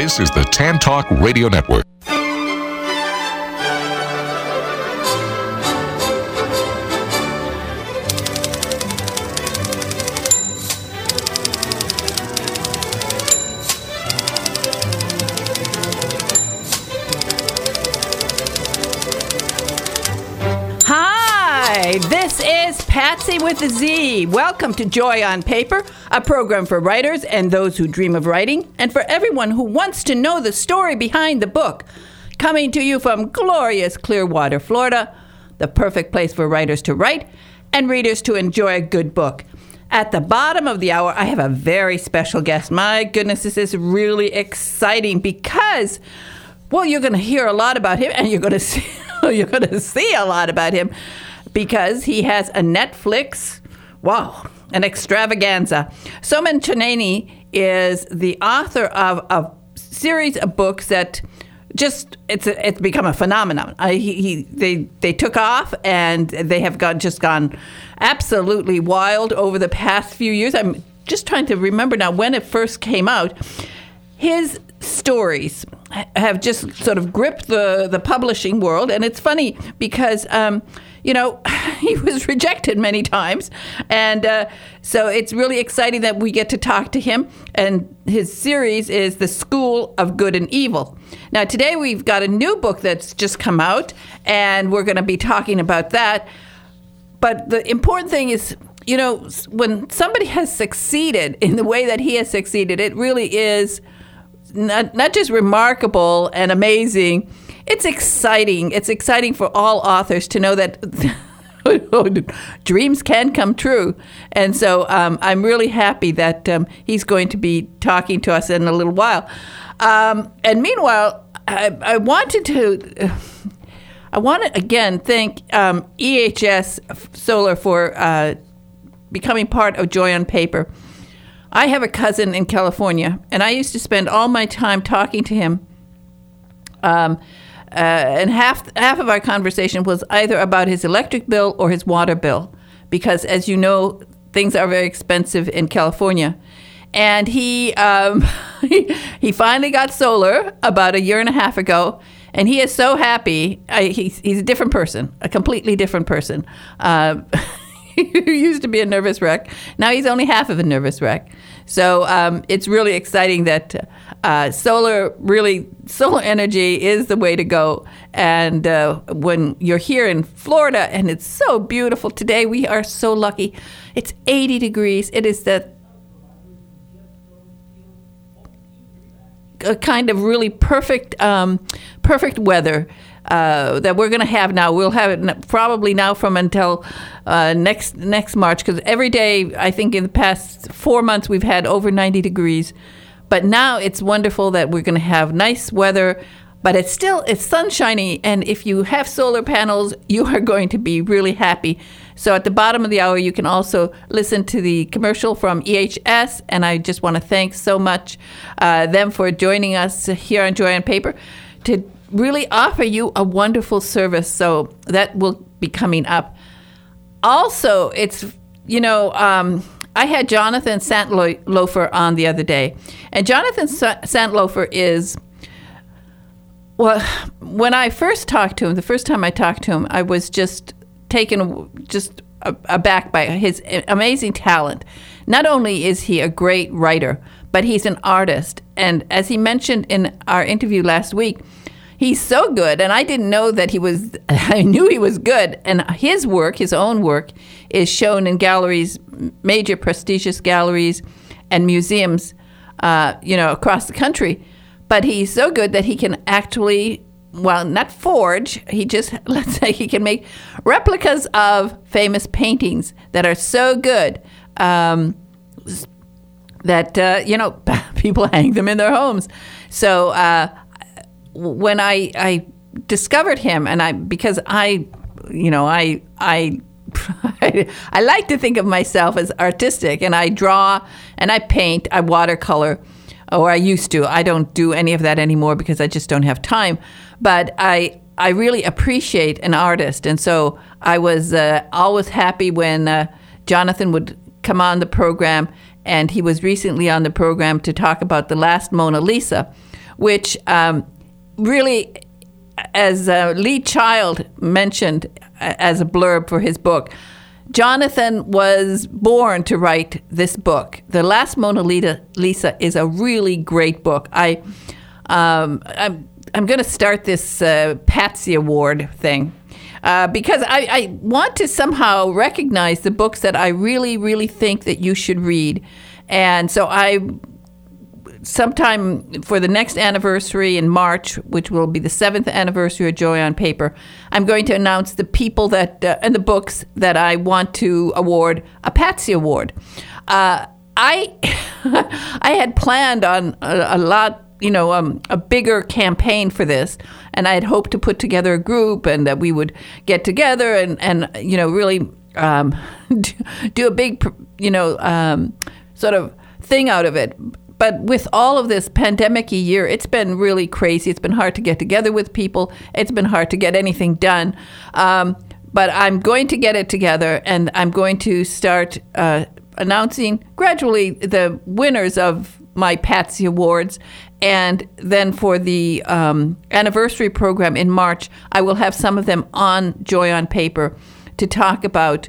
This is the Tan Talk Radio Network. This is Patsy with a Z. Welcome to Joy on Paper, a program for writers and those who dream of writing, and for everyone who wants to know the story behind the book. Coming to you from glorious Clearwater, Florida, the perfect place for writers to write and readers to enjoy a good book. At the bottom of the hour, I have a very special guest. My goodness, this is really exciting because, well, you're going to hear a lot about him, and you're going to see a lot about him, because he has a Netflix, an extravaganza. Soman Chainani is the author of a series of books that it's become a phenomenon. They took off, and they have gone absolutely wild over the past few years. I'm just trying to remember now when it first came out. His stories have just sort of gripped the publishing world, and it's funny because he was rejected many times. And so it's really exciting that we get to talk to him. And his series is The School of Good and Evil. Now, today we've got a new book that's just come out, and we're going to be talking about that. But the important thing is, when somebody has succeeded in the way that he has succeeded, it really is not just remarkable and amazing. It's exciting. It's exciting for all authors to know that dreams can come true. And so I'm really happy that he's going to be talking to us in a little while. And meanwhile, I want to again thank EHS Solar for becoming part of Joy on Paper. I have a cousin in California, and I used to spend all my time talking to him. And half of our conversation was either about his electric bill or his water bill, because, as you know, things are very expensive in California. And he finally got solar about a year and a half ago, and he is so happy. He's a different person, a completely different person. He used to be a nervous wreck. Now he's only half of a nervous wreck. So it's really exciting that solar energy is the way to go. And when you're here in Florida, and it's so beautiful today, we are so lucky. It's 80 degrees. It is a kind of really perfect weather that we're going to have now. We'll have it probably now from until next March, because every day, I think in the past 4 months, we've had over 90 degrees. But now it's wonderful that we're going to have nice weather, but it's sunshiny. And if you have solar panels, you are going to be really happy. So at the bottom of the hour, you can also listen to the commercial from EHS. And I just want to thank so much them for joining us here on Joy on Paper to really offer you a wonderful service. So that will be coming up. Also, it's, I had Jonathan Santlofer on the other day. And Jonathan Santlofer is, well, when I first talked to him, the first time I talked to him, I was just taken aback by his amazing talent. Not only is he a great writer, but he's an artist. And as he mentioned in our interview last week, he's so good, and I didn't know that he was. I knew he was good, and his own work, is shown in galleries, major prestigious galleries, and museums, across the country. But he's so good that he can actually, not forge. Let's say he can make replicas of famous paintings that are so good that people hang them in their homes. So. When I discovered him, and because I like to think of myself as artistic, and I draw and I paint, I watercolor, or I used to. I don't do any of that anymore because I just don't have time. But I really appreciate an artist, and so I was always happy when Jonathan would come on the program, and he was recently on the program to talk about The Last Mona Lisa, which really, as Lee Child mentioned as a blurb for his book, Jonathan was born to write this book. The Last Mona Lisa is a really great book. I'm going to start this Patsy Award thing because I want to somehow recognize the books that I really, really think that you should read. And so sometime for the next anniversary in March, which will be the 7th anniversary of Joy on Paper, I'm going to announce the people that and the books that I want to award a Patsy Award. I had planned on a lot, a bigger campaign for this, and I had hoped to put together a group and that we would get together and really do a big, sort of thing out of it. But with all of this pandemic-y year, it's been really crazy. It's been hard to get together with people. It's been hard to get anything done. But I'm going to get it together, and I'm going to start announcing gradually the winners of my Patsy Awards. And then for the anniversary program in March, I will have some of them on Joy on Paper to talk about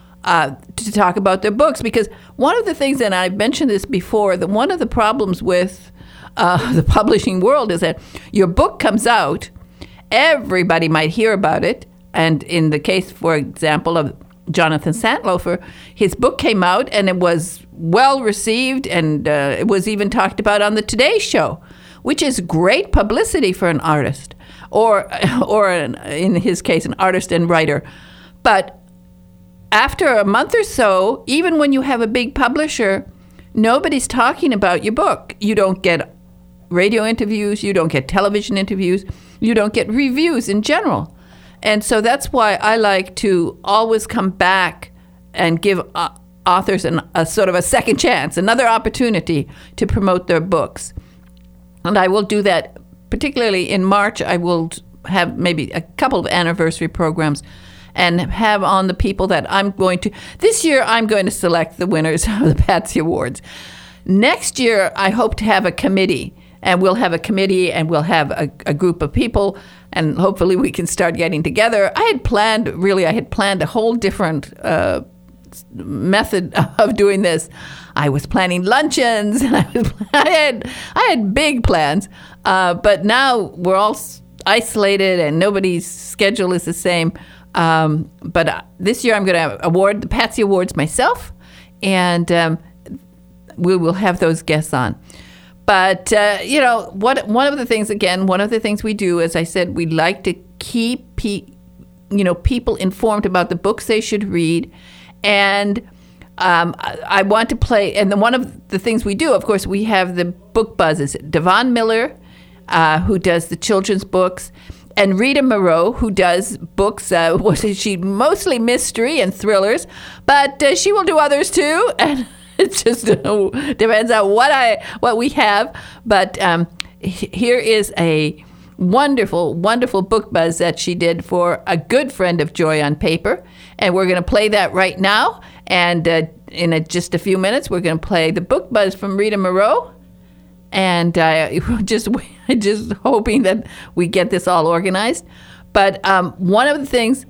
their books, because one of the things, and I've mentioned this before, that one of the problems with the publishing world is that your book comes out, everybody might hear about it, and in the case, for example, of Jonathan Santlofer, his book came out and it was well received, and it was even talked about on the Today Show, which is great publicity for an artist, or in his case, an artist and writer. But after a month or so, even when you have a big publisher, nobody's talking about your book. You don't get radio interviews, you don't get television interviews, you don't get reviews in general. And so that's why I like to always come back and give authors a sort of a second chance, another opportunity to promote their books. And I will do that particularly in March. I will have maybe a couple of anniversary programs and have on the people that I'm going to. This year, I'm going to select the winners of the Patsy Awards. Next year, I hope to have a committee, and we'll have a committee, and we'll have a group of people, and hopefully we can start getting together. I had planned a whole different method of doing this. I was planning luncheons, and I had big plans, but now we're all isolated, and nobody's schedule is the same. But this year I'm going to award the Patsy Awards myself, and we will have those guests on. But, one of the things we do, as I said, we like to keep people informed about the books they should read. And I want to play, and one of the things we do, of course, we have the book buzzes. Devon Miller, who does the children's books, and Rita Moreau, who does books, she mostly mystery and thrillers, but she will do others too, and it just depends on what we have. But here is a wonderful, wonderful book buzz that she did for a good friend of Joy on Paper, and we're going to play that right now. And in just a few minutes, we're going to play the book buzz from Rita Moreau. And just hoping that we get this all organized. But one of the things,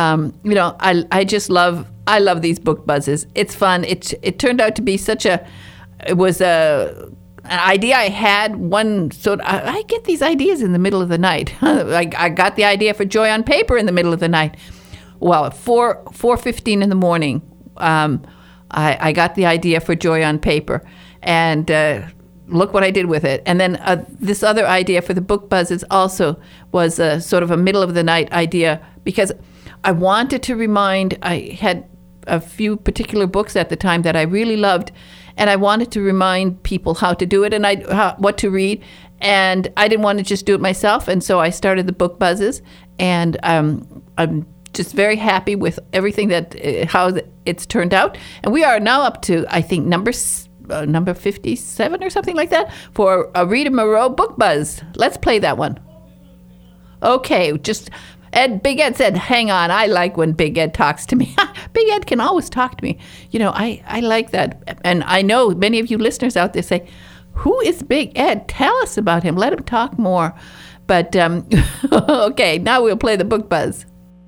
I love these book buzzes. It's fun. It turned out to be it was an idea I had. I get these ideas in the middle of the night. I got the idea for Joy on Paper in the middle of the night. Well, at 4:15 in the morning, I got the idea for Joy on Paper, and look what I did with it. And then this other idea for the book buzzes also was sort of a middle of the night idea, because I wanted to I had a few particular books at the time that I really loved, and I wanted to remind people how to do it and what to read. And I didn't want to just do it myself, and so I started the book buzzes, and I'm just very happy with everything how it's turned out. And we are now up to, I think, number 57 or something like that for a Rita Moreau book buzz. Let's play that one. Okay, Big Ed said, hang on, I like when Big Ed talks to me. Big Ed can always talk to me. I like that. And I know many of you listeners out there say, Who is Big Ed? Tell us about him. Let him talk more. But, okay, now we'll play the book buzz.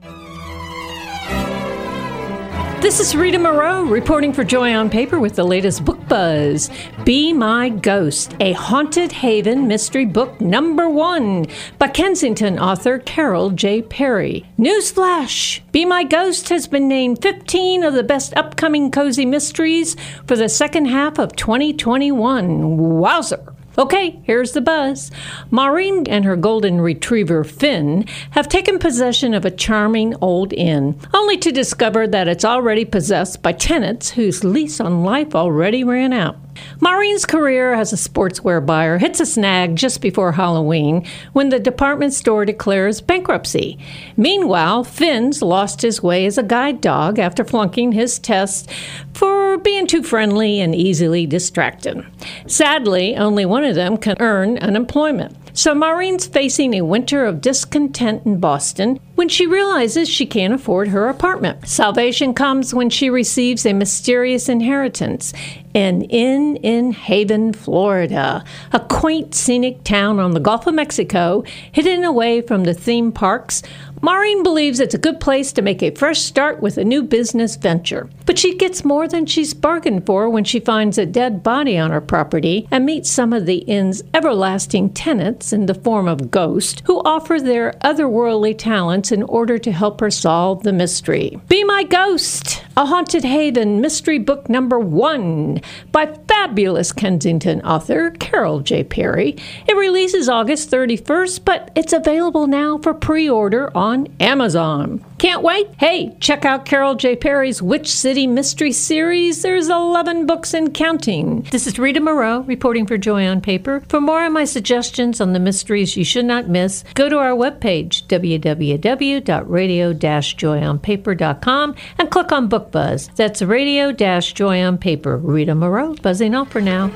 This is Rita Moreau reporting for Joy on Paper with the latest book buzz. Be My Ghost, a Haunted Haven mystery book #1 by Kensington author Carol J. Perry. Newsflash! Be My Ghost has been named 15 of the best upcoming cozy mysteries for the second half of 2021. Wowzer! Okay, here's the buzz. Maureen and her golden retriever, Finn, have taken possession of a charming old inn, only to discover that it's already possessed by tenants whose lease on life already ran out. Maureen's career as a sportswear buyer hits a snag just before Halloween when the department store declares bankruptcy. Meanwhile, Finn's lost his way as a guide dog after flunking his test for being too friendly and easily distracted. Sadly, only one of them can earn unemployment. So Maureen's facing a winter of discontent in Boston when she realizes she can't afford her apartment. Salvation comes when she receives a mysterious inheritance, an inn in Haven, Florida, a quaint scenic town on the Gulf of Mexico, hidden away from the theme parks. Maureen believes it's a good place to make a fresh start with a new business venture. But she gets more than she's bargained for when she finds a dead body on her property and meets some of the inn's everlasting tenants in the form of ghosts who offer their otherworldly talents in order to help her solve the mystery. Be My Ghost, a Haunted Haven mystery book #1 by fabulous Kensington author Carol J. Perry. It releases August 31st, but it's available now for pre-order on Amazon. Can't wait? Hey, check out Carol J. Perry's Witch City Mystery Series. There's 11 books and counting. This is Rita Moreau reporting for Joy on Paper. For more of my suggestions on the mysteries you should not miss, go to our webpage, www.radio-joyonpaper.com, and click on Book Buzz. That's Radio-Joy on Paper. Rita Moreau, buzzing off for now.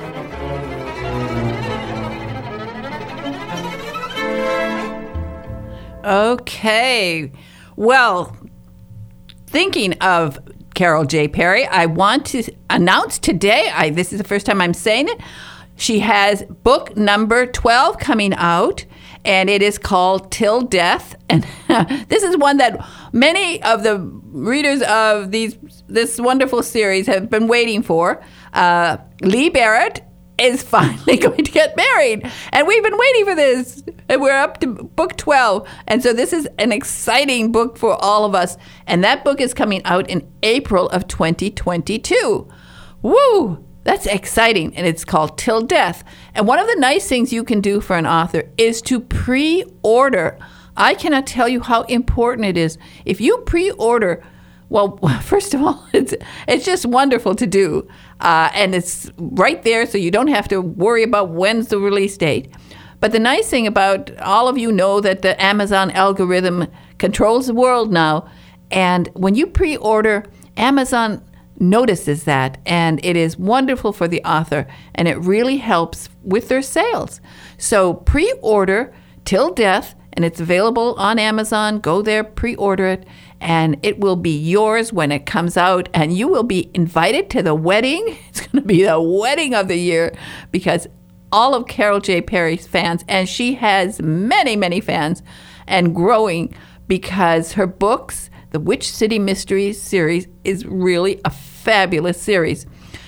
Okay. Well, thinking of Carol J. Perry, I want to announce today, this is the first time I'm saying it, she has book number 12 coming out, and it is called Till Death. And this is one that many of the readers of this wonderful series have been waiting for. Lee Barrett is finally going to get married. And we've been waiting for this. And we're up to book 12. And so this is an exciting book for all of us. And that book is coming out in April of 2022. Woo! That's exciting. And it's called Till Death. And one of the nice things you can do for an author is to pre-order. I cannot tell you how important it is. If you pre-order, well, first of all, it's just wonderful to do. And it's right there, so you don't have to worry about when's the release date. But the nice thing about all of you know that the Amazon algorithm controls the world now. And when you pre-order, Amazon notices that. And it is wonderful for the author. And it really helps with their sales. So pre-order Till Death. And it's available on Amazon. Go there, pre-order it. And it will be yours when it comes out, and you will be invited to the wedding. It's going to be the wedding of the year because all of Carol J. Perry's fans, and she has many, many fans, and growing because her books, the Witch City Mysteries series, is really a fabulous series.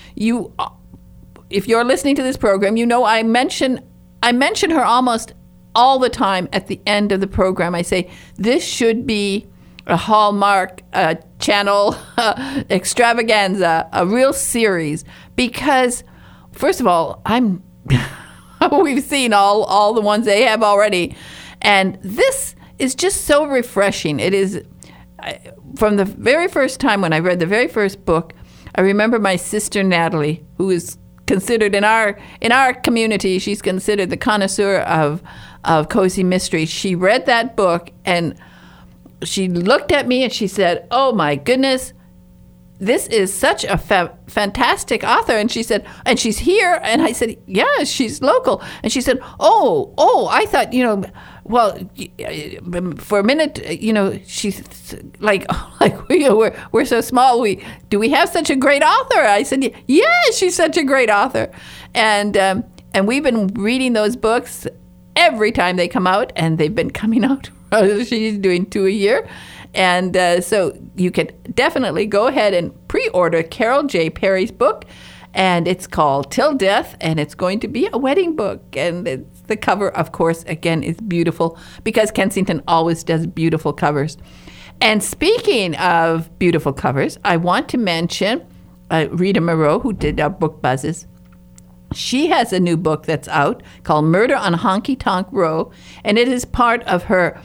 If you're listening to this program, you know I mention her almost all the time at the end of the program. I say, this should be a Hallmark channel extravaganza, a real series, because first of all, we've seen all the ones they have already, and this is just so refreshing. It is from the very first time when I read the very first book. I remember my sister Natalie, who is considered in our community, she's considered the connoisseur of cozy mysteries. She read that book and she looked at me and she said, "Oh my goodness, this is such a fantastic author." And she said, "And she's here?" And I said, "Yeah, she's local." And she said, Oh, I thought, well, for a minute, she's like we're so small. Do we have such a great author? I said, "Yeah, she's such a great author." And And we've been reading those books every time they come out, and they've been coming out. She's doing 2 a year. And so you can definitely go ahead and pre-order Carol J. Perry's book. And it's called Till Death, and it's going to be a wedding book. And the cover, of course, again, is beautiful because Kensington always does beautiful covers. And speaking of beautiful covers, I want to mention Rita Moreau, who did our book buzzes. She has a new book that's out called Murder on Honky Tonk Row, and it is part of her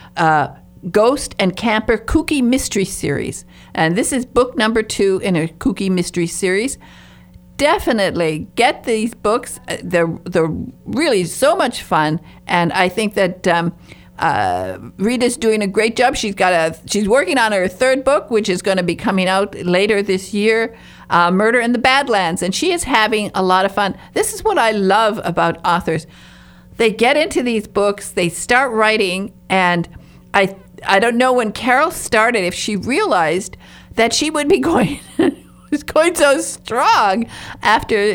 Ghost and Camper Kooky Mystery Series. And this is book number 2 in her Kooky Mystery Series. Definitely get these books. They're really so much fun, and I think that Rita's doing a great job. She's working on her 3rd book, which is going to be coming out later this year, Murder in the Badlands, and she is having a lot of fun. This is what I love about authors. They get into these books, they start writing, and I don't know when Carol started if she realized that she would be going so strong after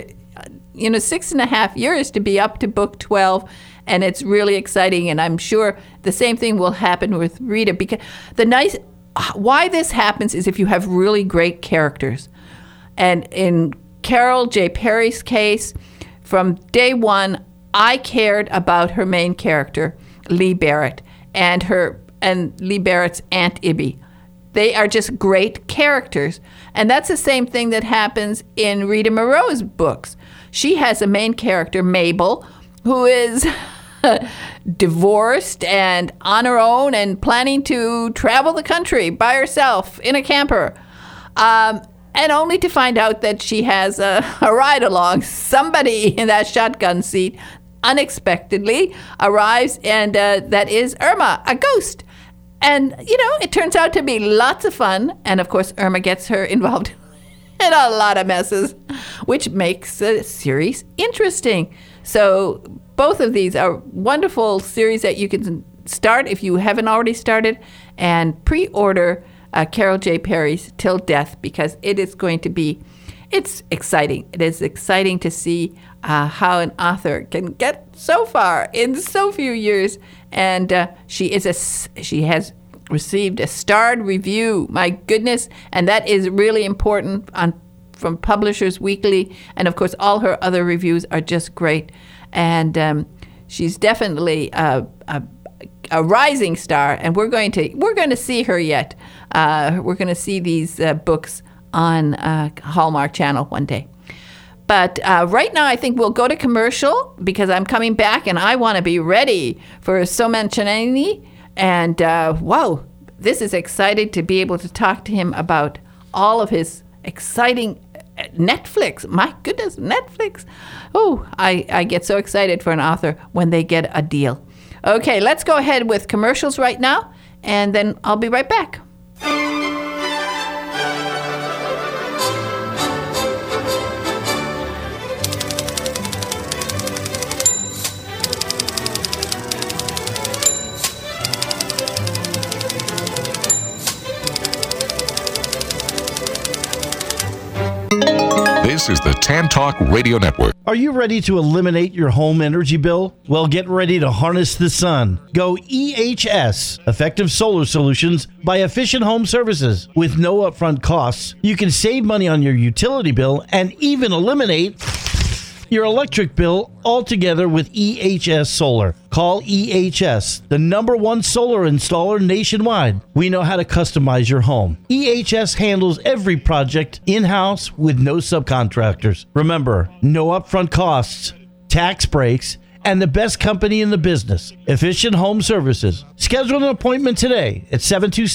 6.5 years to be up to book 12, and it's really exciting. And I'm sure the same thing will happen with Rita, because why this happens is if you have really great characters. And in Carol J. Perry's case, from day one, I cared about her main character, Lee Barrett, and Lee Barrett's Aunt Ibby. They are just great characters. And that's the same thing that happens in Rita Moreau's books. She has a main character, Mabel, who is divorced and on her own and planning to travel the country by herself in a camper. And only to find out that she has a ride-along. Somebody in that shotgun seat unexpectedly arrives, and that is Irma, a ghost. And, it turns out to be lots of fun. And, of course, Irma gets her involved in a lot of messes, which makes the series interesting. So both of these are wonderful series that you can start if you haven't already started, and pre-order Carol J. Perry's Till Death, because it's exciting. It is exciting to see how an author can get so far in so few years. And she has received a starred review. My goodness. And that is really important from Publishers Weekly. And of course, all her other reviews are just great. And she's definitely a rising star. And we're going to see her yet. We're going to see these books on Hallmark Channel one day. But right now, I think we'll go to commercial because I'm coming back and I want to be ready for Somencineni. And wow, this is exciting to be able to talk to him about all of his exciting Netflix. My goodness, Netflix. Oh, I get so excited for an author when they get a deal. Okay, let's go ahead with commercials right now, and then I'll be right back. This is the Tan Talk Radio Network. Are you ready to eliminate your home energy bill? Well, get ready to harness the sun. Go EHS, Effective Solar Solutions by Efficient Home Services. With no upfront costs, you can save money on your utility bill and even eliminate your electric bill altogether with EHS Solar. Call EHS, the #1 solar installer nationwide. We know how to customize your home. EHS handles every project in-house with no subcontractors. Remember, no upfront costs, tax breaks, and the best company in the business, Efficient Home Services. Schedule an appointment today at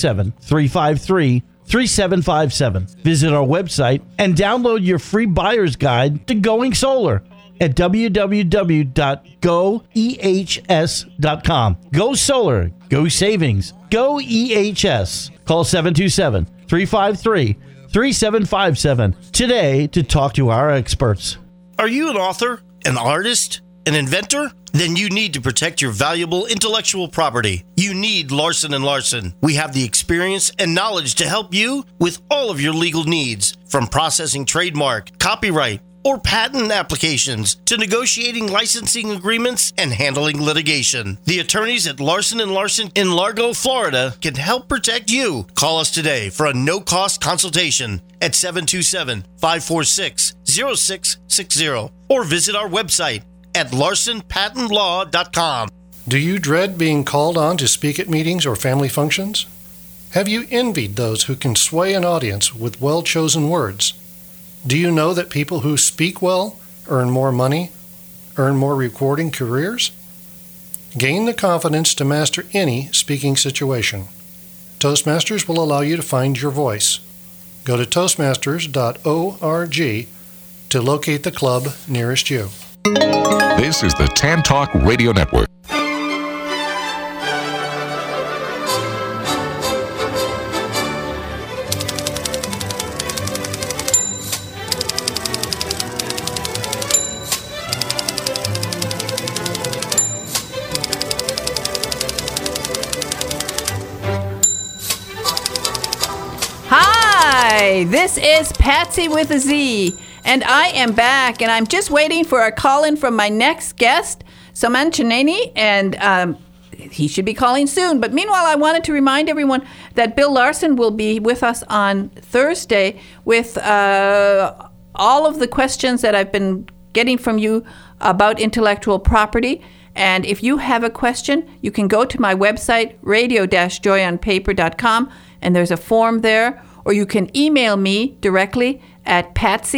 727-353-3757. Visit our website and download your free buyer's guide to going solar at www.goehs.com. Go solar, go savings, go EHS. Call 727-353-3757 today to talk to our experts. Are you an author, an artist, an inventor? Then you need to protect your valuable intellectual property. You need Larson & Larson. We have the experience and knowledge to help you with all of your legal needs, from processing trademark, copyright, or patent applications to negotiating licensing agreements and handling litigation. The attorneys at Larson & Larson in Largo, Florida can help protect you. Call us today for a no-cost consultation at 727-546-0660 or visit our website at larsonpatentlaw.com. Do you dread being called on to speak at meetings or family functions? Have you envied those who can sway an audience with well-chosen words? Do you know that people who speak well earn more money, earn more rewarding careers? Gain the confidence to master any speaking situation. Toastmasters will allow you to find your voice. Go to toastmasters.org to locate the club nearest you. This is the Tan Talk Radio Network. Hi, this is Patsy with a Z, and I am back, and I'm just waiting for a call-in from my next guest, Soman Chineni, and he should be calling soon. But meanwhile, I wanted to remind everyone that Bill Larson will be with us on Thursday with all of the questions that I've been getting from you about intellectual property. And if you have a question, you can go to my website, radio-joyonpaper.com, and there's a form there, or you can email me directly at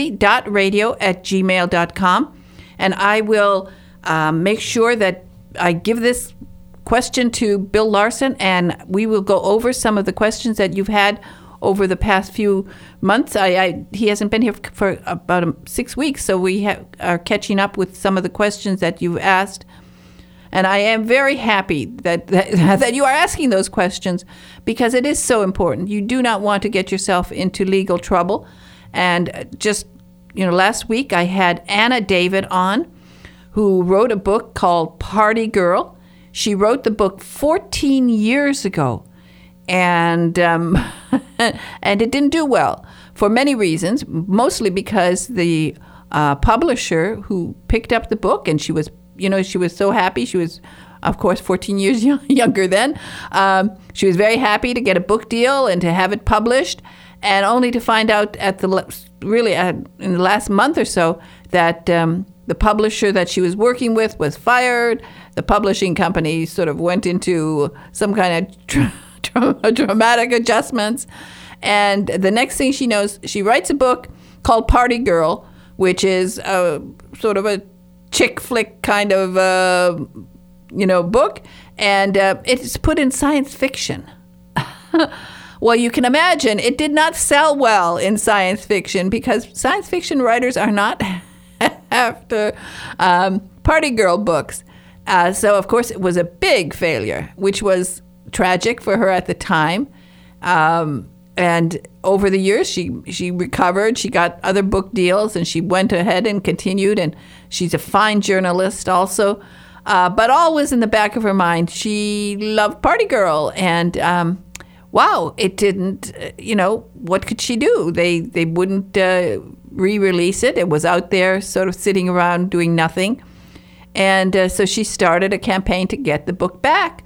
patsy.radio@gmail.com, and I will make sure that I give this question to Bill Larson, and we will go over some of the questions that you've had over the past few months. He hasn't been here for about 6 weeks, so we are catching up with some of the questions that you've asked. And I am very happy that you are asking those questions, because it is so important. You do not want to get yourself into legal trouble. And just, last week I had Anna David on, who wrote a book called Party Girl. She wrote the book 14 years ago, and and it didn't do well for many reasons, mostly because the publisher who picked up the book, and she was so happy. She was, of course, 14 years younger then. She was very happy to get a book deal and to have it published, and only to find out in the last month or so that the publisher that she was working with was fired. The publishing company sort of went into some kind of dramatic adjustments. And the next thing she knows, she writes a book called Party Girl, which is sort of a chick flick kind of, book, and it's put in science fiction. Well, you can imagine it did not sell well in science fiction, because science fiction writers are not after Party Girl books. So, of course, it was a big failure, which was tragic for her at the time. And over the years, she recovered. She got other book deals, and she went ahead and continued. And she's a fine journalist also. But always in the back of her mind, she loved Party Girl. And wow, it didn't. What could she do? They wouldn't re-release it. It was out there, sort of sitting around doing nothing. And so she started a campaign to get the book back.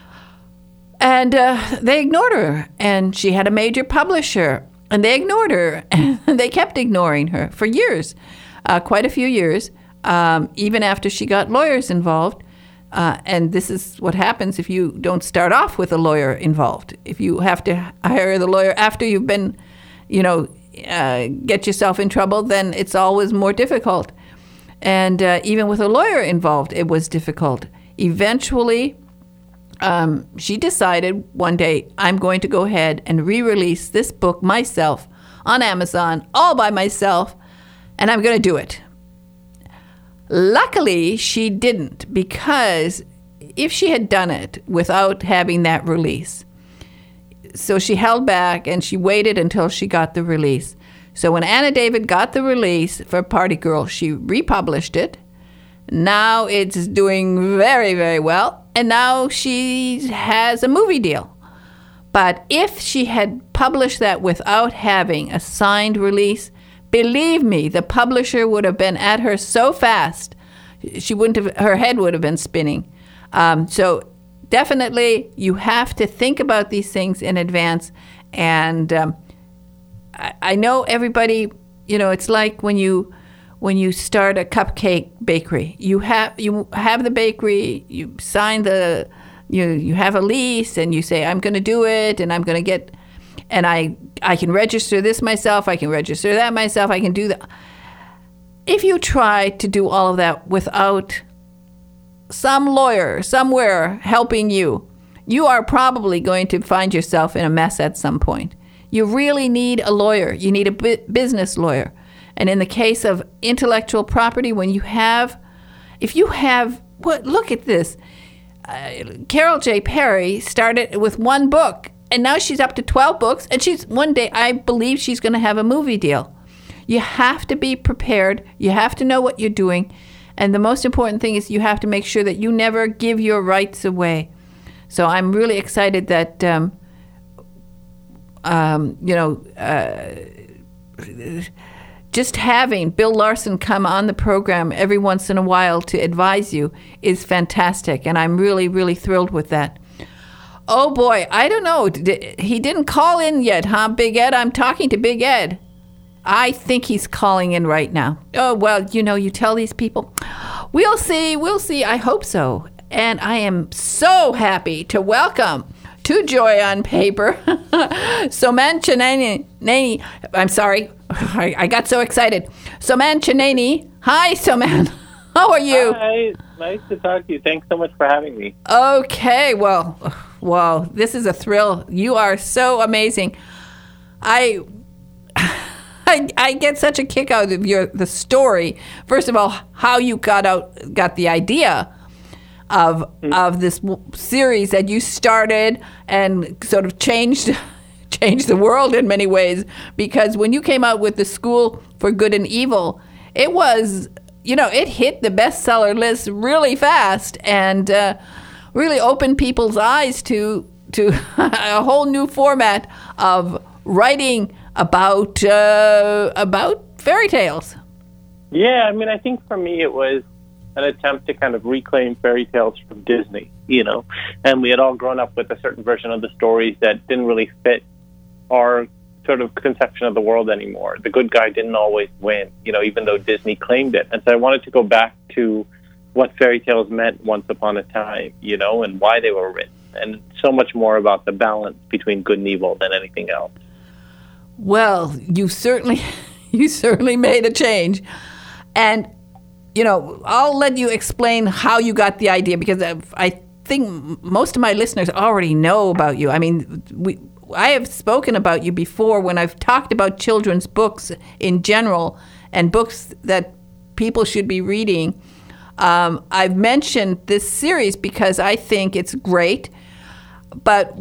And they ignored her, and she had a major publisher, and they ignored her, and they kept ignoring her for years, quite a few years, even after she got lawyers involved. And this is what happens if you don't start off with a lawyer involved. If you have to hire the lawyer after you've been, get yourself in trouble, then it's always more difficult. And even with a lawyer involved, it was difficult. Eventually, she decided one day, I'm going to go ahead and re-release this book myself on Amazon, all by myself, and I'm going to do it. Luckily, she didn't, because if she had done it without having that release, so she held back and she waited until she got the release. So when Anna David got the release for Party Girl, she republished it. Now it's doing very, very well. And now she has a movie deal. But if she had published that without having a signed release, believe me, the publisher would have been at her so fast, her head would have been spinning. So definitely, you have to think about these things in advance. And I know everybody, it's like when you start a cupcake bakery. You have the bakery, you sign you have a lease, and you say, I'm going to do it, and I'm going to get, and I can register this myself, I can register that myself, I can do that. If you try to do all of that without some lawyer somewhere helping you, you are probably going to find yourself in a mess at some point. You really need a lawyer. You need a business lawyer. And in the case of intellectual property, look at this. Carol J. Perry started with one book, and now she's up to 12 books, and one day I believe she's going to have a movie deal. You have to be prepared. You have to know what you're doing. And the most important thing is you have to make sure that you never give your rights away. So I'm really excited that, just having Bill Larson come on the program every once in a while to advise you is fantastic. And I'm really, really thrilled with that. Oh, boy, I don't know. He didn't call in yet, huh, Big Ed? I'm talking to Big Ed. I think he's calling in right now. Oh, well, you tell these people. We'll see. I hope so. And I am so happy to welcome to Joy on Paper, Soman Chanani. I'm sorry. I got so excited. Soman Chanani. Hi, Soman. How are you? Hi. Nice to talk to you. Thanks so much for having me. Okay. Well, this is a thrill. You are so amazing. I get such a kick out of the story. First of all, how you got the idea of this series that you started and sort of changed the world in many ways. Because when you came out with the School for Good and Evil, it was, it hit the bestseller list really fast and really opened people's eyes to a whole new format of writing about fairy tales. Yeah, I think for me it was an attempt to kind of reclaim fairy tales from Disney, and we had all grown up with a certain version of the stories that didn't really fit our sort of conception of the world anymore. The good guy didn't always win, even though Disney claimed it. And so I wanted to go back to what fairy tales meant once upon a time, and why they were written, and so much more about the balance between good and evil than anything else. Well, you certainly made a change. And, I'll let you explain how you got the idea, because I think most of my listeners already know about you. I have spoken about you before when I've talked about children's books in general and books that people should be reading. I've mentioned this series because I think it's great. But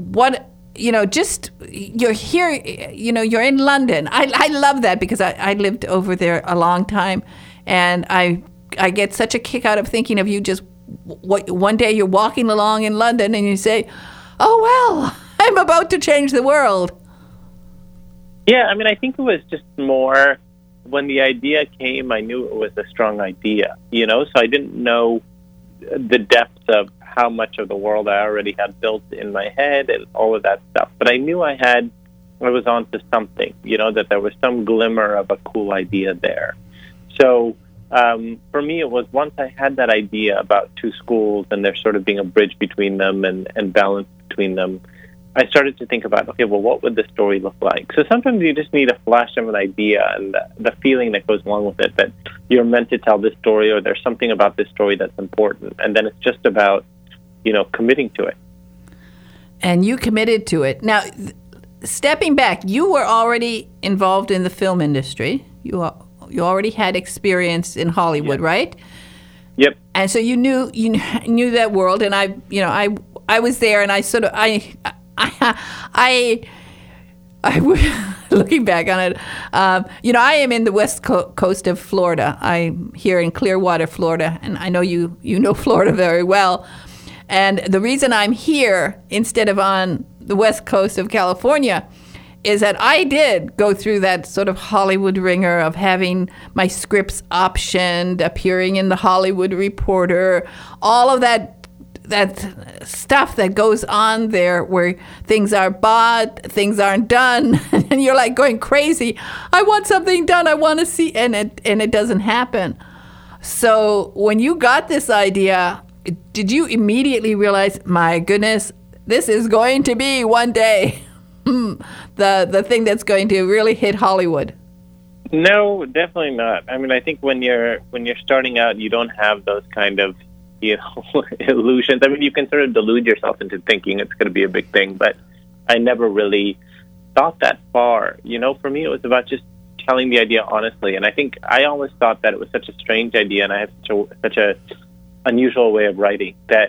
you're here, you're in London. I love that because I lived over there a long time, and I get such a kick out of thinking of you just one day you're walking along in London and you say, oh, well, I'm about to change the world. Yeah, I think it was just more when the idea came, I knew it was a strong idea, so I didn't know the depths of how much of the world I already had built in my head and all of that stuff. But I knew I was onto something, that there was some glimmer of a cool idea there. So for me, it was once I had that idea about two schools and there sort of being a bridge between them and balance between them, I started to think about, okay, well, what would the story look like? So sometimes you just need a flash of an idea and the feeling that goes along with it, that you're meant to tell this story or there's something about this story that's important. And then it's just about, committing to it. And you committed to it. Now, stepping back, you were already involved in the film industry. You already had experience in Hollywood, right? Yep. And so you knew that world, and I was there, and I sort of looking back on it, I am in the west coast of Florida. I'm here in Clearwater, Florida, and I know you know Florida very well. And the reason I'm here instead of on the west coast of California is that I did go through that sort of Hollywood ringer of having my scripts optioned, appearing in the Hollywood Reporter, all of that stuff that goes on there where things are bought, things aren't done, and you're like going crazy. I want something done. I want to see, and it doesn't happen. So when you got this idea, did you immediately realize, my goodness, this is going to be one day the thing that's going to really hit Hollywood? No, definitely not. I mean, I think when you're starting out, you don't have those kind of illusions. I mean, you can sort of delude yourself into thinking it's going to be a big thing, but I never really thought that far. For me, it was about just telling the idea honestly. And I think I always thought that it was such a strange idea, and I have such a unusual way of writing that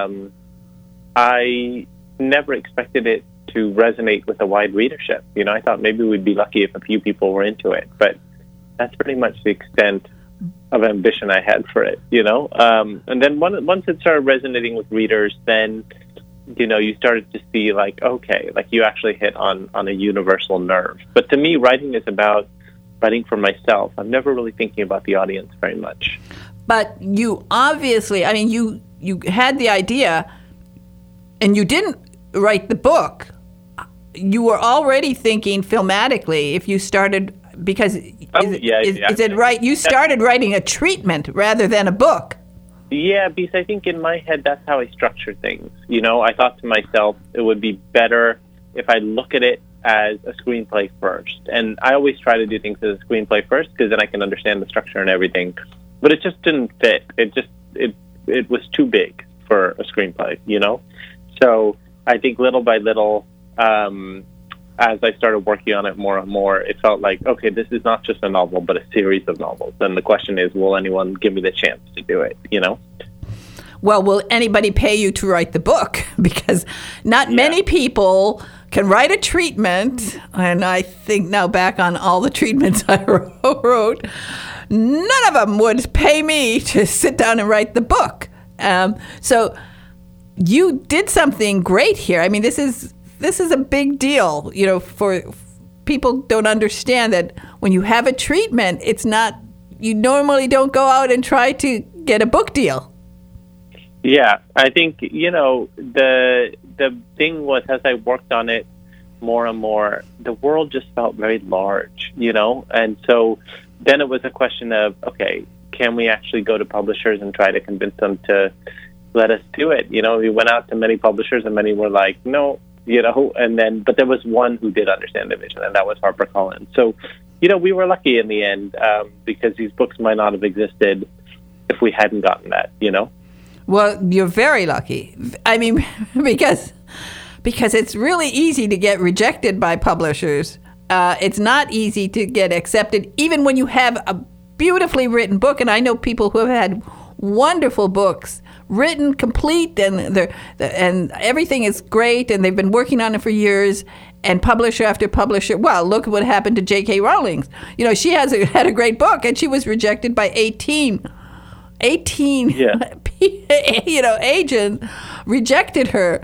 I never expected it to resonate with a wide readership. I thought maybe we'd be lucky if a few people were into it, but that's pretty much the extent of ambition I had for it, And then once it started resonating with readers, then, you started to see okay, you actually hit on a universal nerve. But to me, writing is about writing for myself. I'm never really thinking about the audience very much. But you obviously, you had the idea and you didn't write the book. You were already thinking filmatically if you started, because is it right? You started writing a treatment rather than a book. Yeah, because I think in my head, that's how I structure things. I thought to myself, it would be better if I look at it as a screenplay first. And I always try to do things as a screenplay first, because then I can understand the structure and everything. But it just didn't fit. It was too big for a screenplay, So I think little by little, as I started working on it more and more, it felt like, okay, this is not just a novel, but a series of novels. And the question is, will anyone give me the chance to do it, Well, will anybody pay you to write the book? Because not many people can write a treatment, and I think now back on all the treatments I wrote, none of them would pay me to sit down and write the book. So you did something great here. I mean, this is a big deal, for people don't understand that when you have a treatment, it's not, you normally don't go out and try to get a book deal. Yeah, I think, the thing was, as I worked on it more and more, the world just felt very large, and so then it was a question of, okay, can we actually go to publishers and try to convince them to let us do it? We went out to many publishers and many were like, no, but there was one who did understand the vision, and that was HarperCollins. So, we were lucky in the end, because these books might not have existed if we hadn't gotten that, Well, you're very lucky. I mean, because it's really easy to get rejected by publishers. It's not easy to get accepted, even when you have a beautifully written book. And I know people who have had wonderful books written, complete, and everything is great, and they've been working on it for years. And publisher after publisher, well, look what happened to J.K. Rowling. She had a great book, and she was rejected by 18 agents rejected her.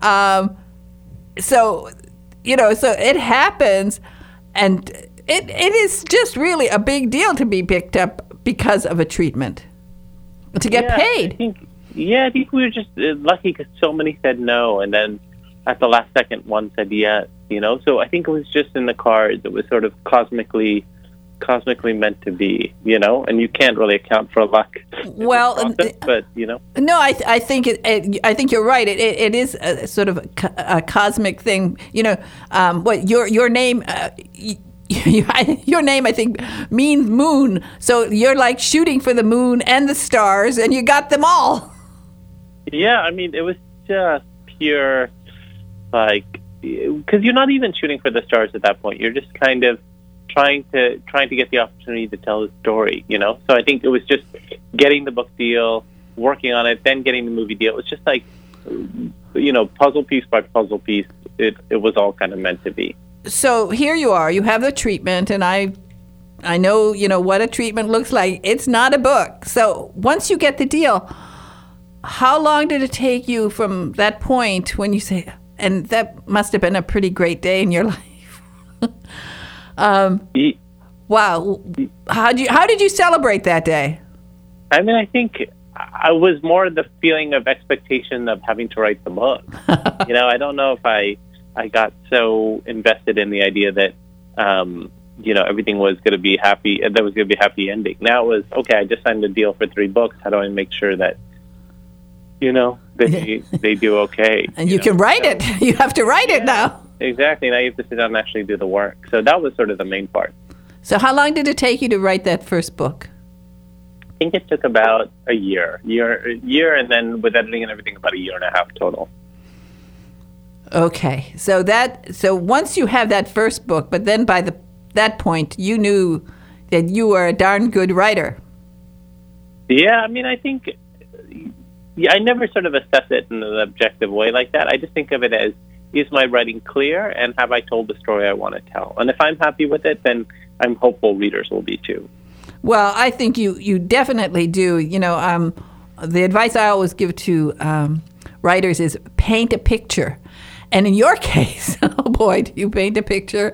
So it happens, and it is just really a big deal to be picked up because of a treatment, to get paid. I think we were just lucky because so many said no, and then at the last second, one said yes. So I think it was just in the cards. It was sort of cosmically meant to be, and you can't really account for luck. Well, process, but no, I think I think you're right. It is a sort of a cosmic thing. What your name. Your name, I think, means moon. So you're like shooting for the moon and the stars, and you got them all. Yeah, I mean, it was just pure, because you're not even shooting for the stars at that point. You're just kind of trying to get the opportunity to tell the story, So I think it was just getting the book deal, working on it, then getting the movie deal. It was just like, puzzle piece by puzzle piece. It was all kind of meant to be. So here you are. You have the treatment, and I know, what a treatment looks like. It's not a book. So once you get the deal, how long did it take you from that point when you say, and that must have been a pretty great day in your life? Wow. How did you celebrate that day? I mean, I think I was more the feeling of expectation of having to write the book. I don't know if I got so invested in the idea that, everything was going to be happy, that was going to be a happy ending. Now it was, okay, I just signed a deal for 3 books. How do I make sure that, they do okay? And you can write it. You have to write it now. Exactly. Now you have to sit down and actually do the work. So that was sort of the main part. So how long did it take you to write that first book? I think it took about a year, and then with editing and everything, about 1.5 years total. Okay. So once you have that first book, but then by that point, you knew that you were a darn good writer. Yeah, I mean, I think I never sort of assess it in an objective way like that. I just think of it as, is my writing clear, and have I told the story I want to tell? And if I'm happy with it, then I'm hopeful readers will be too. Well, I think you definitely do. The advice I always give to writers is paint a picture. And in your case, oh boy, do you paint a picture?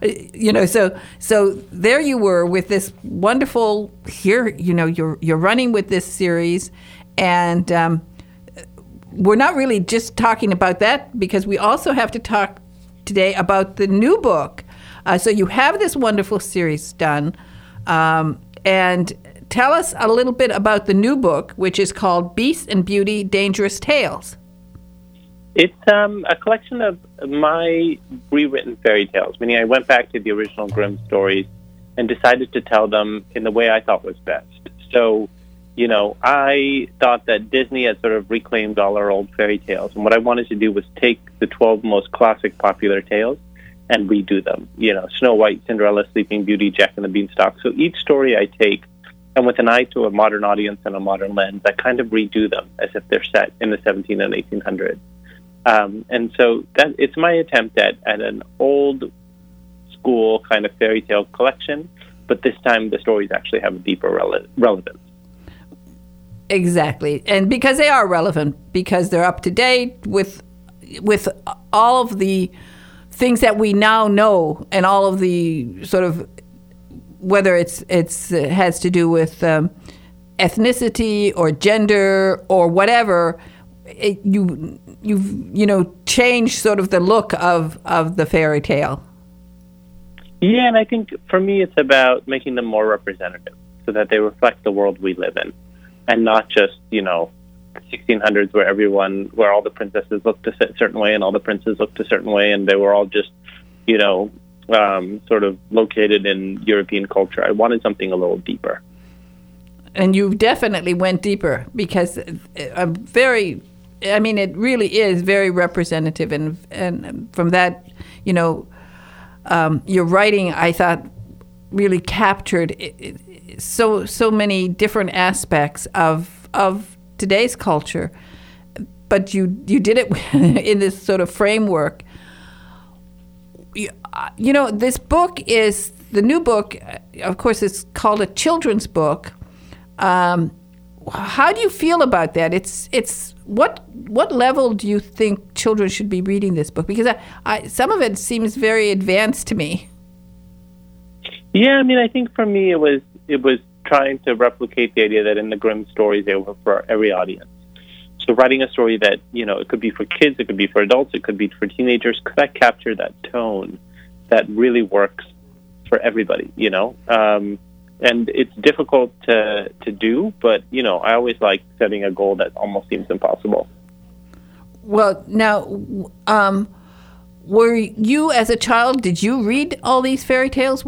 So there you were with this wonderful. Here, you're running with this series, and we're not really just talking about that, because we also have to talk today about the new book. So you have this wonderful series done, and tell us a little bit about the new book, which is called Beast and Beauty: Dangerous Tales. It's a collection of my rewritten fairy tales, meaning I went back to the original Grimm stories and decided to tell them in the way I thought was best. So, I thought that Disney had sort of reclaimed all our old fairy tales, and what I wanted to do was take the 12 most classic popular tales and redo them. Snow White, Cinderella, Sleeping Beauty, Jack and the Beanstalk. So each story I take, and with an eye to a modern audience and a modern lens, I kind of redo them as if they're set in the 1700s and 1800s. And so that it's my attempt at an old school kind of fairy tale collection, but this time the stories actually have a deeper relevance. Exactly. And because they are relevant, because they're up to date with all of the things that we now know, and all of the sort of, whether it has to do with ethnicity or gender or whatever, you've changed sort of the look of the fairy tale. Yeah, and I think for me it's about making them more representative so that they reflect the world we live in, and not just 1600s where all the princesses looked a certain way and all the princes looked a certain way, and they were all just sort of located in European culture. I wanted something a little deeper. And you definitely went deeper, because it really is very representative, and from that, your writing, I thought, really captured so many different aspects of today's culture, but you did it in this sort of framework. This book is the new book. Of course, it's called a children's book. How do you feel about that? It's what level do you think children should be reading this book? Because some of it seems very advanced to me. Yeah, I think for me it was trying to replicate the idea that in the Grimm stories they were for every audience. So writing a story that it could be for kids, it could be for adults, it could be for teenagers. Could I capture that tone that really works for everybody? And it's difficult to do, but, I always like setting a goal that almost seems impossible. Well, now, were you, as a child, did you read all these fairy tales?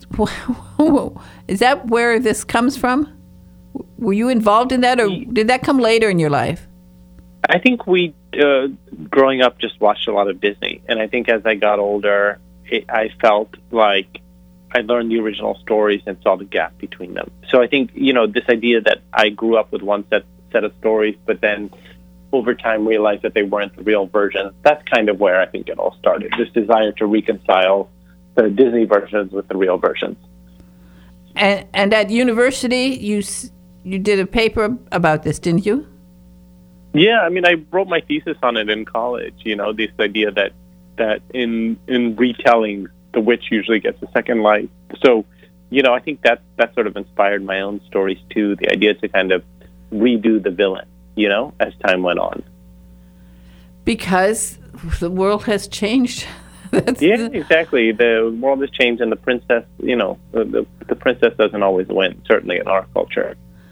Is that where this comes from? Were you involved in that, or did that come later in your life? I think we, growing up, just watched a lot of Disney. And I think as I got older, I felt like I learned the original stories and saw the gap between them. So I think, this idea that I grew up with one set of stories, but then over time realized that they weren't the real versions, that's kind of where I think it all started, this desire to reconcile the Disney versions with the real versions. And at university, you did a paper about this, didn't you? Yeah, I wrote my thesis on it in college, this idea that in retellings, the witch usually gets a second life. So, I think that sort of inspired my own stories too. The idea to kind of redo the villain, as time went on. Because the world has changed. Exactly. The world has changed, and the princess, the princess doesn't always win, certainly in our culture.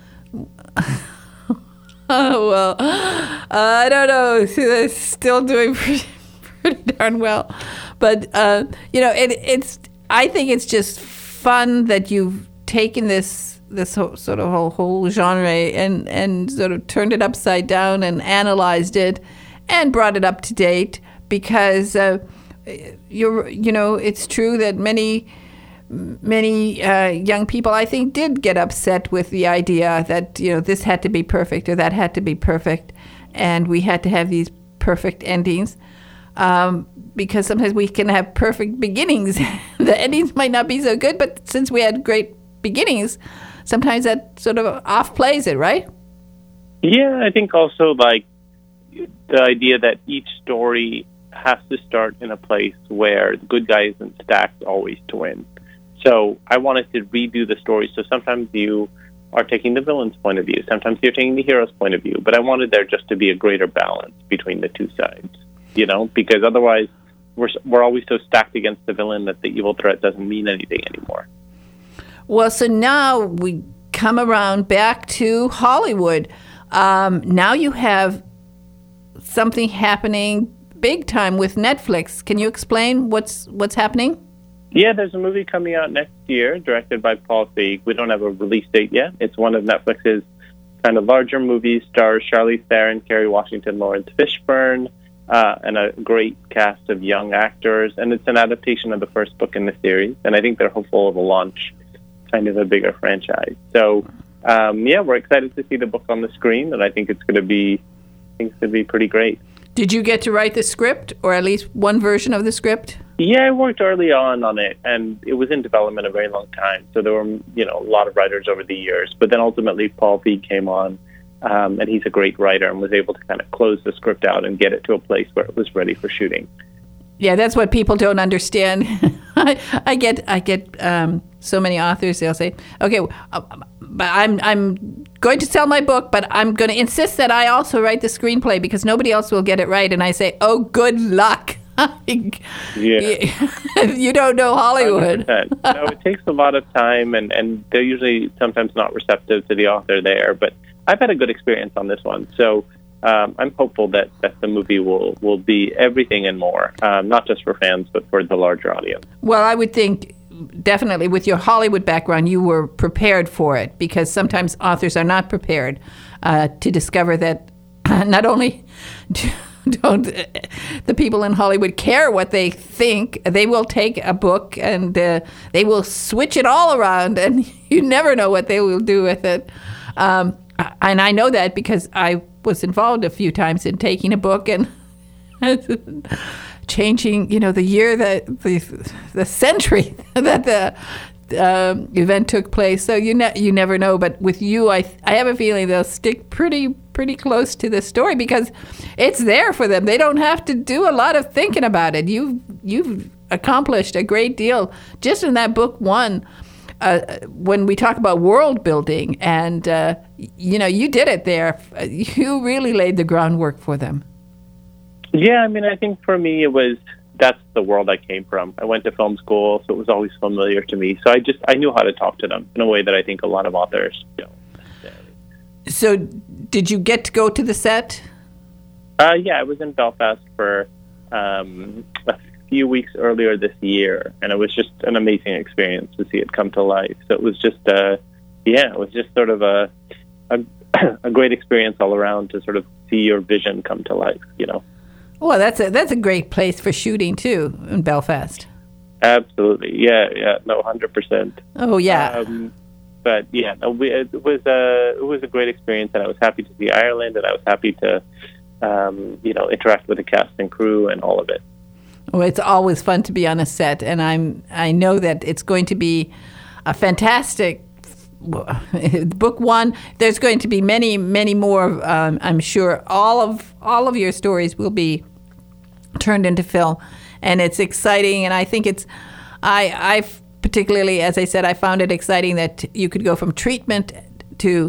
Oh, well, I don't know. See, they're still doing pretty darn well. But, it's. I think it's just fun that you've taken this sort of whole genre and sort of turned it upside down and analyzed it and brought it up to date, because it's true that many young people, I think, did get upset with the idea that this had to be perfect or that had to be perfect, and we had to have these perfect endings, because sometimes we can have perfect beginnings. The endings might not be so good, but since we had great beginnings, sometimes that sort of off-plays it, right? Yeah, I think also the idea that each story has to start in a place where the good guy isn't stacked always to win. So I wanted to redo the story. So sometimes you are taking the villain's point of view, sometimes you're taking the hero's point of view, but I wanted there just to be a greater balance between the two sides, because otherwise we're always so stacked against the villain that the evil threat doesn't mean anything anymore. Well, so now we come around back to Hollywood. Now you have something happening big time with Netflix. Can you explain what's happening? Yeah, there's a movie coming out next year, directed by Paul Feig. We don't have a release date yet. It's one of Netflix's kind of larger movies, stars Charlize Theron, Kerry Washington, Lawrence Fishburne, and a great cast of young actors. And it's an adaptation of the first book in the series. And I think they're hopeful of a launch, kind of a bigger franchise. So, we're excited to see the book on the screen, and I think it's going to be pretty great. Did you get to write the script, or at least one version of the script? Yeah, I worked early on it, and it was in development a very long time. So there were, a lot of writers over the years. But then ultimately Paul Feig came on, and he's a great writer and was able to kind of close the script out and get it to a place where it was ready for shooting. Yeah, that's what people don't understand. I get so many authors. They'll say, "Okay, but I'm going to sell my book, but I'm going to insist that I also write the screenplay because nobody else will get it right." And I say, "Oh, good luck." You don't know Hollywood. No, it takes a lot of time, and they're usually sometimes not receptive to the author there. But I've had a good experience on this one, so I'm hopeful that the movie will be everything and more, not just for fans, but for the larger audience. Well, I would think definitely with your Hollywood background, you were prepared for it, because sometimes authors are not prepared to discover that not only don't the people in Hollywood care what they think, they will take a book and they will switch it all around, and you never know what they will do with it. And I know that because I was involved a few times in taking a book and changing, the year, the century that the event took place. So you never know. But with you, I have a feeling they'll stick pretty close to the story because it's there for them. They don't have to do a lot of thinking about it. You've accomplished a great deal just in that book one. When we talk about world building, and you did it there. You really laid the groundwork for them. Yeah, I mean, I think for me that's the world I came from. I went to film school, so it was always familiar to me. So I knew how to talk to them in a way that I think a lot of authors don't. So did you get to go to the set? Yeah, I was in Belfast for a few weeks earlier this year, and it was just an amazing experience to see it come to life. So it was just, it was just sort of a great experience all around to sort of see your vision come to life, Well, that's a great place for shooting too, in Belfast. Absolutely, yeah, no, 100%. Oh yeah. But yeah, no, it was a great experience, and I was happy to see Ireland, and I was happy to, interact with the cast and crew and all of it. Well, it's always fun to be on a set, and I know that it's going to be a fantastic book one. There's going to be many more. I'm sure all of your stories will be turned into film, and it's exciting. And I think it's I particularly, as I said, I found it exciting that you could go from treatment to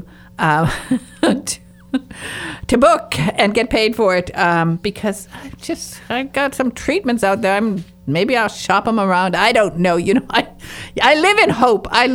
to book and get paid for it, because I got some treatments out there. Maybe I'll shop them around. I don't know. I live in hope. I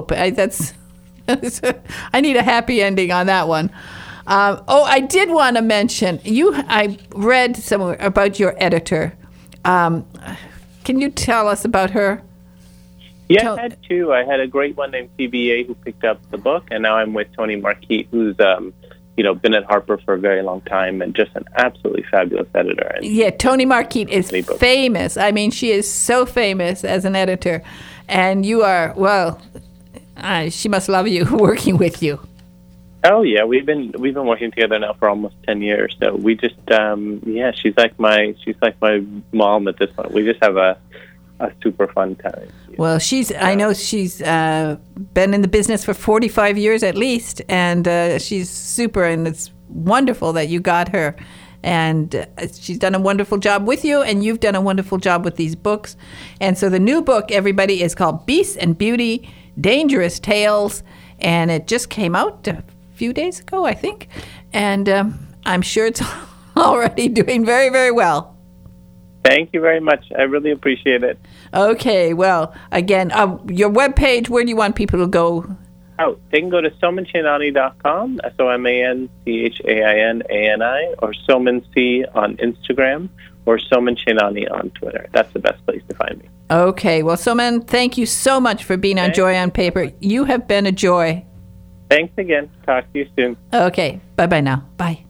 need a happy ending on that one. I did want to mention I read somewhere about your editor. Can you tell us about her? Yeah, I had two. I had a great one named CBA who picked up the book, and now I'm with Tony Marquette, who's been at Harper for a very long time and just an absolutely fabulous editor. And yeah, Tony Marquette is famous. I mean, she is so famous as an editor, and you are, she must love you working with you. Oh yeah, we've been working together now for almost 10 years. So we just she's like my mom at this point. We just have a super fun time. Well, I know she's been in the business for 45 years at least, and she's super, and it's wonderful that you got her. And she's done a wonderful job with you, and you've done a wonderful job with these books. And so the new book, everybody, is called Beast and Beauty, Dangerous Tales, and it just came out a few days ago, I think. And I'm sure it's already doing very, very well. Thank you very much. I really appreciate it. Okay, well, again, your webpage, where do you want people to go? Oh, they can go to somanchinani.com, SOMANCHAINANI, or Somanc on Instagram, or Somanchinani on Twitter. That's the best place to find me. Okay, well, Soman, thank you so much for being on Joy on Paper. You have been a joy. Thanks again. Talk to you soon. Okay, bye-bye now. Bye.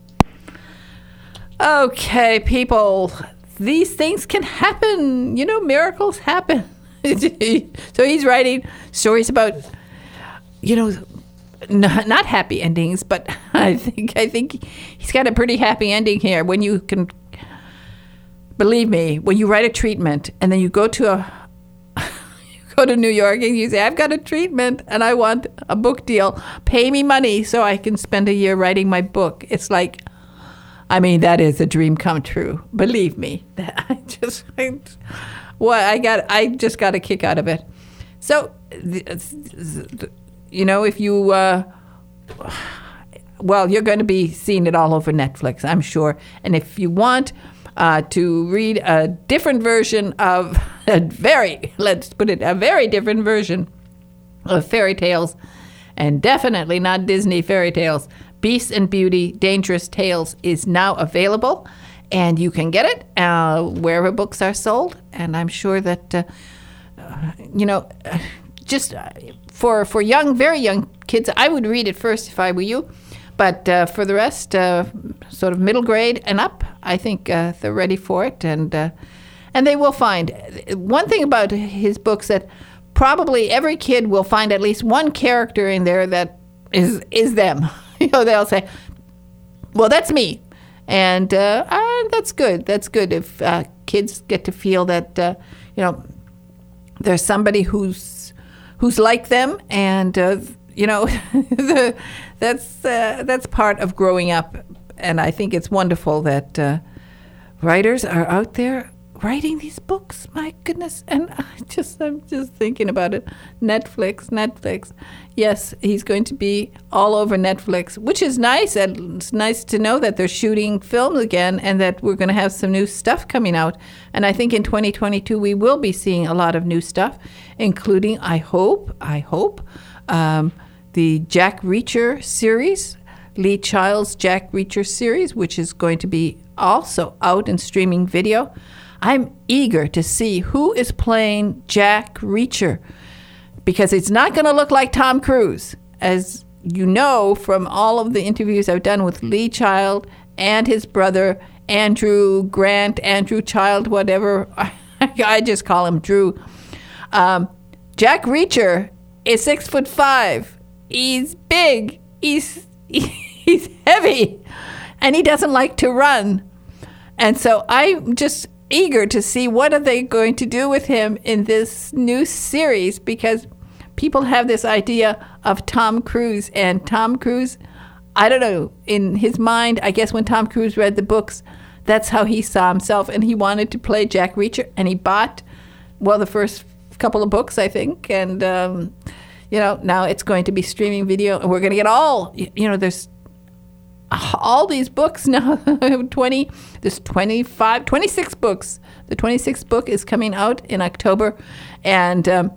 Okay, people, these things can happen. Miracles happen. So he's writing stories about, not happy endings, but I think he's got a pretty happy ending here. When you can, believe me, when you write a treatment and then you go to New York and you say, I've got a treatment and I want a book deal. Pay me money so I can spend a year writing my book. It's like, that is a dream come true. Believe me. I just got a kick out of it. So, if you, you're going to be seeing it all over Netflix, I'm sure. And if you want to read a different version of a very different version of fairy tales, and definitely not Disney fairy tales, Beast and Beauty, Dangerous Tales is now available, and you can get it wherever books are sold. And I'm sure that, just for very young kids, I would read it first if I were you. But for the rest, sort of middle grade and up, I think they're ready for it, and they will find one thing about his books, that probably every kid will find at least one character in there that is them. They'll say, "Well, that's me," and that's good. That's good if kids get to feel that there's somebody who's like them, and that's part of growing up. And I think it's wonderful that writers are out there writing these books. My goodness. And I'm just thinking about it. Netflix. Yes, he's going to be all over Netflix, which is nice. And it's nice to know that they're shooting films again and that we're going to have some new stuff coming out. And I think in 2022 we will be seeing a lot of new stuff, including, I hope, the Jack Reacher series, Lee Child's Jack Reacher series, which is going to be also out in streaming video. I'm eager to see who is playing Jack Reacher, because it's not going to look like Tom Cruise. As you know from all of the interviews I've done with Lee Child and his brother, Andrew Child, whatever. I just call him Drew. Jack Reacher is 6'5". He's big. He's heavy, and he doesn't like to run. And so I'm just eager to see what are they going to do with him in this new series, because people have this idea of Tom Cruise, and Tom Cruise, I don't know, in his mind, I guess when Tom Cruise read the books, that's how he saw himself, and he wanted to play Jack Reacher, and he bought the first couple of books, I think. And, now it's going to be streaming video. And we're going to get there's all these books now. 26 books. The 26th book is coming out in October. And, the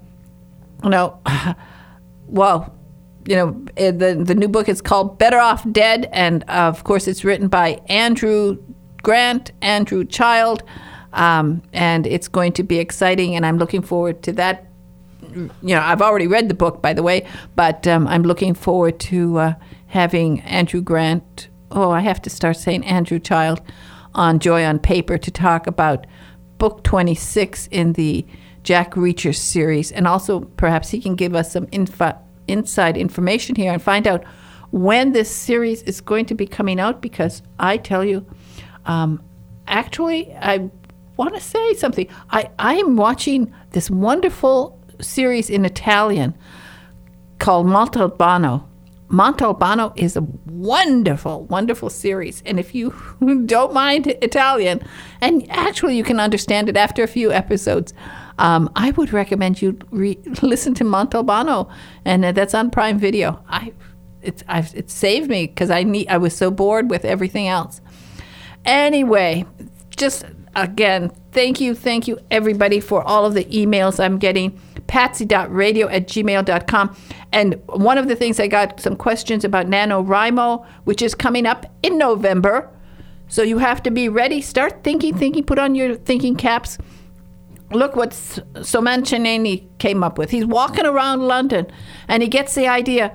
new book is called Better Off Dead. And, of course, it's written by Andrew Grant, Andrew Child. And it's going to be exciting. And I'm looking forward to that. I've already read the book, by the way, but I'm looking forward to having Andrew Grant, I have to start saying Andrew Child, on Joy on Paper to talk about book 26 in the Jack Reacher series. And also perhaps he can give us some inside information here and find out when this series is going to be coming out, because I tell you, actually, I want to say something. I am watching this wonderful series in Italian called Montalbano. Montalbano is a wonderful, wonderful series. And if you don't mind Italian, and actually you can understand it after a few episodes, I would recommend you listen to Montalbano, and that's on Prime Video. It saved me because I was so bored with everything else. Anyway, just again, thank you everybody for all of the emails I'm getting. patsy.radio@gmail.com. And one of the things I got some questions about NaNoWriMo, which is coming up in November. So you have to be ready. Start thinking, put on your thinking caps. Look what Soman Cheney came up with. He's walking around London and he gets the idea,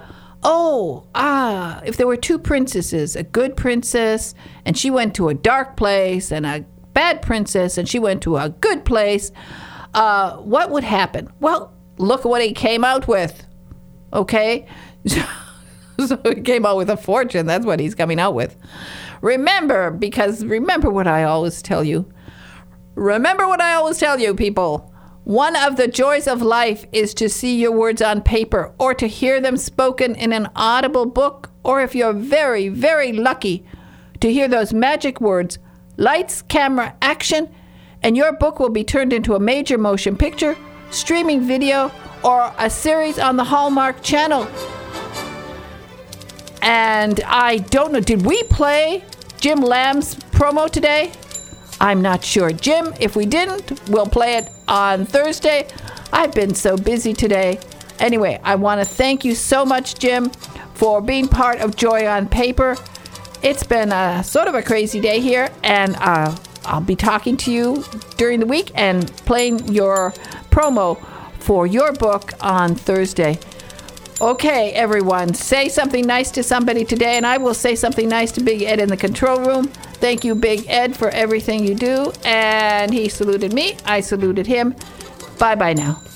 if there were two princesses, a good princess and she went to a dark place, and a bad princess and she went to a good place, what would happen? Well, look what he came out with. Okay? So he came out with a fortune. That's what he's coming out with. Remember what I always tell you. Remember what I always tell you, people. One of the joys of life is to see your words on paper, or to hear them spoken in an audible book, or if you're very, very lucky, to hear those magic words, lights, camera, action, and your book will be turned into a major motion picture, streaming video, or a series on the Hallmark Channel. And I don't know, did we play Jim Lamb's promo today? I'm not sure. Jim, if we didn't, we'll play it on Thursday. I've been so busy today. Anyway, I want to thank you so much, Jim, for being part of Joy on Paper. It's been sort of a crazy day here, and I'll be talking to you during the week and playing your promo for your book on Thursday. Okay, everyone, say something nice to somebody today, and I will say something nice to Big Ed in the control room. Thank you, Big Ed, for everything you do. And he saluted me. I saluted him. Bye-bye now.